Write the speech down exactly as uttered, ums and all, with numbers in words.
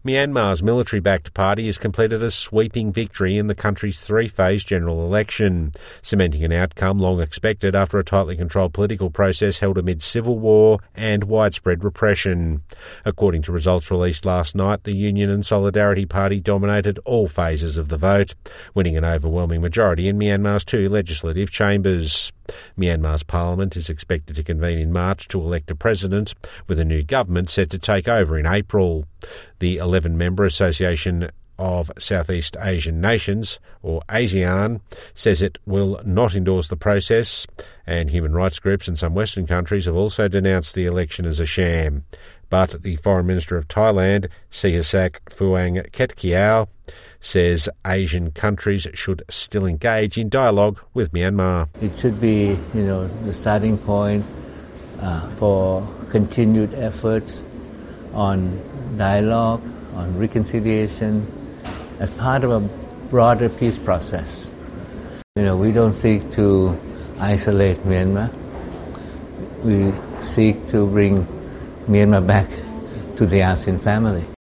Myanmar's military-backed party has completed a sweeping victory in the country's three-phase general election, cementing an outcome long expected after a tightly controlled political process held amid civil war and widespread repression. According to results released last night, the Union and Solidarity Party dominated all phases of the vote, winning an overwhelming majority in Myanmar's two legislative chambers. Myanmar's parliament is expected to convene in March to elect a president, with a new government set to take over in April. The eleven-member Association of Southeast Asian Nations, or ASEAN, says it will not endorse the process, and human rights groups in some Western countries have also denounced the election as a sham. But the Foreign Minister of Thailand, Sihasak Phuang Khetkiao, says Asian countries should still engage in dialogue with Myanmar. It should be, you know, the starting point uh, for continued efforts on dialogue, on reconciliation, as part of a broader peace process. You know, we don't seek to isolate Myanmar. We seek to bring Myanmar back to the ASEAN family.